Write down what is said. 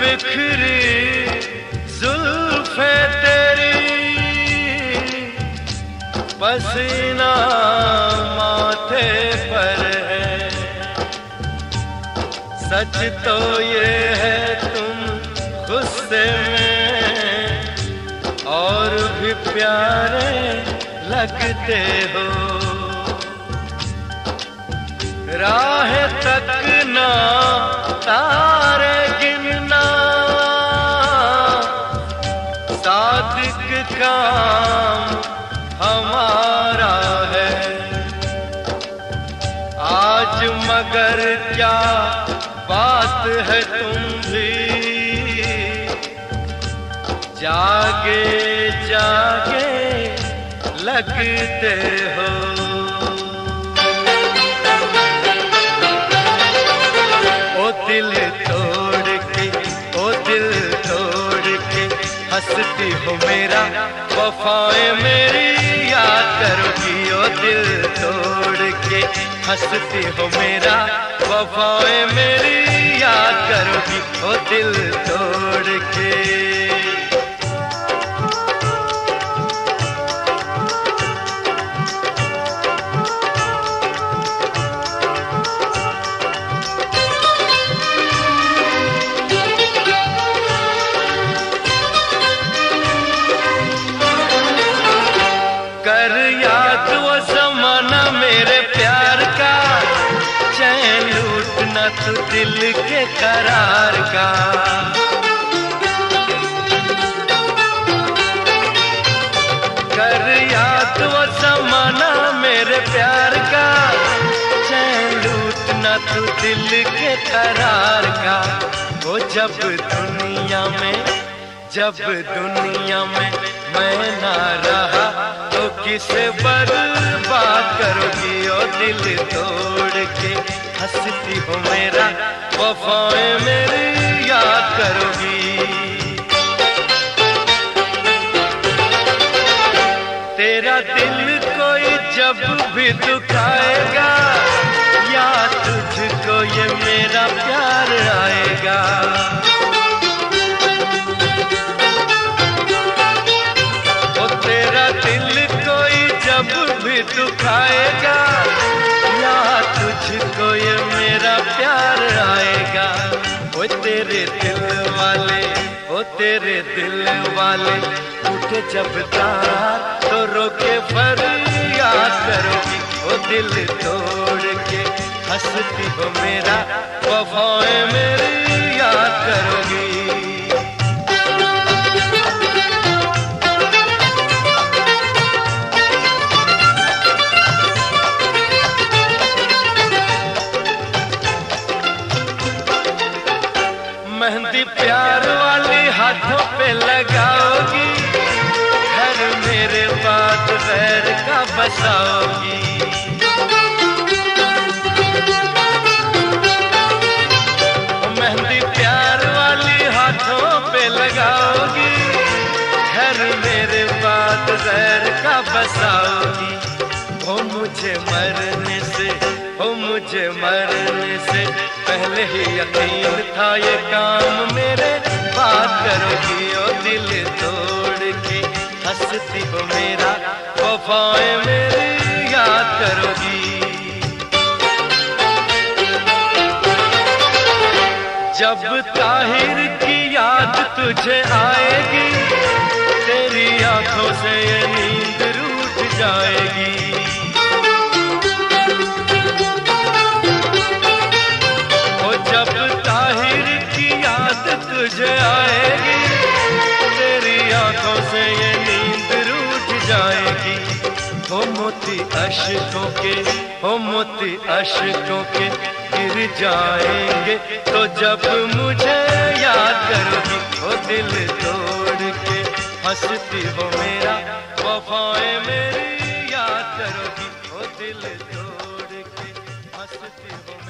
बिखरी जुल्फे तेरी, पसीना माथे पर है। सच तो ये है तुम गुस्से में और भी प्यारे लगते हो। राह तकना तारे गिनना सादिक काम हमारा है। आज मगर क्या बात है तुम भी जागे जागे लगते हो। ओ दिल तोड़ के, ओ दिल तोड़ के हंसती हो मेरा, वफाएं मेरी याद करोगी। ओ दिल तोड़ के हंसती हो मेरा, वफाएं मेरी याद करोगी। ओ दिल तोड़ के। कर याद वो ज़माना मेरे प्यार का, चैन लूटना तो दिल के करार का। कर याद वो ज़माना मेरे प्यार का, चैन लूटना तो दिल के करार का। वो जब दुनिया में मैं ना रहा तो किसे बर्बाद करोगी। ओ दिल तोड़ के हंसती हो मेरा, वफाएं मेरी याद करोगी। तेरा दिल कोई जब भी दुखाएगा, या तुझको ये मेरा प्यार आएगा। जब भी दुखाएगा, या तुझको ये मेरा प्यार आएगा। ओ तेरे दिल वाले, ओ तेरे दिल वाले उठे जब तार तो रोके फरियाद करोगी। ओ दिल तोड़ के हंसती हो मेरा, वफाएं मेरी याद करोगी। मेहंदी प्यार वाली हाथों पे लगाओगी, घर मेरे बाद गैर का बसाओगी। मेहंदी प्यार वाली हाथों पे लगाओगी, घर मेरे बाद गैर का बसाओगी। हो मुझे मरने से, हो मुझे मरने से पहले ही यकीन था ये काम मेरे बात करोगी। ओ दिल तोड़ के हंसती हो मेरा, वफाएं मेरी याद करोगी। जब ताहिर की याद तुझे आएगी, तेरी आंखों से ये नींद रूठ जाएगी। तुझे आएगी, तेरी आंखों से ये नींद रूठ जाएगी। हो मोती अश्कों के, हो मोती अश्कों के गिर जाएंगे तो जब मुझे याद करोगी। ओ दिल तोड़ के हंसती हो मेरा, वफाएं मेरी याद करोगी। ओ दिल तोड़ के हंसती हो